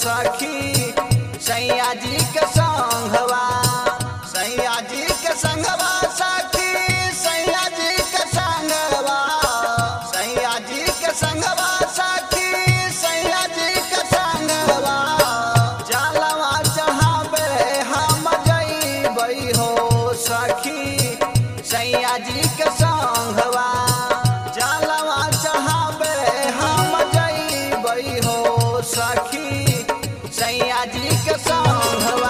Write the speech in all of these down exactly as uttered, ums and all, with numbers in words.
सखी सैया जी के संगवा सैया जी के संगवा सखी सैया जी के संगवा सैया जी के संगवा सखी सैया जी के संगवा जलवा चढ़ावे हम जइबै हो सखी सैया जी के संगवा जलवा चढ़ावे हम जइबै हो सखी सैया जी के संगवा।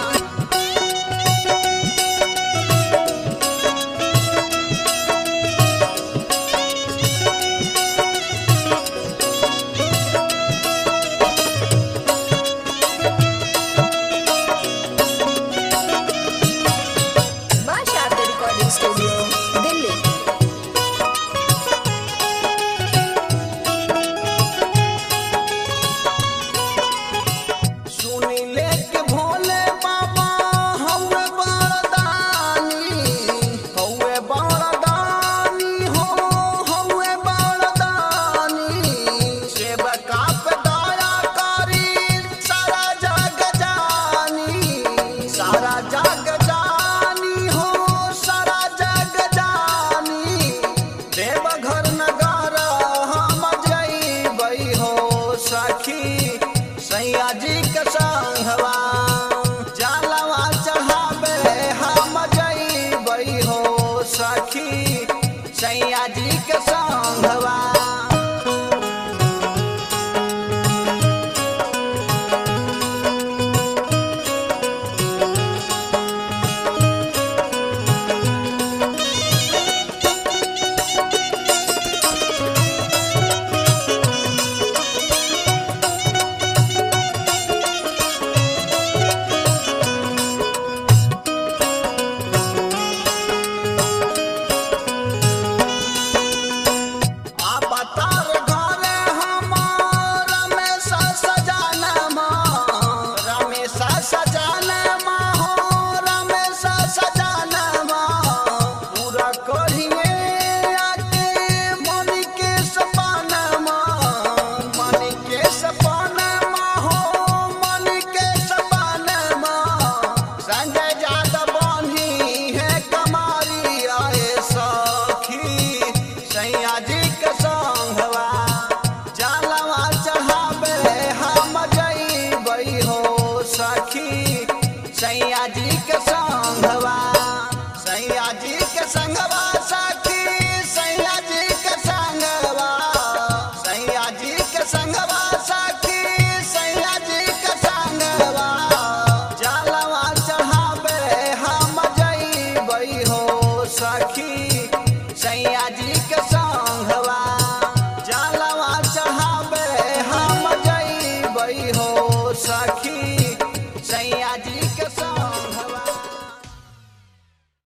सैया जी के संगवा जलवा चढ़ावे हम जइबै हो सखी सैया जी के संगवा। सैया जी के संगवा सैया जी के संगवा सखी सैया जी के संगवा सैया जी के संगवा सखी सैया जी के संगवा जलवा चढ़ावे हम जइबै हो सखी सैया जी के संगवा जलवा चढ़ावे हम जइबै हो सखी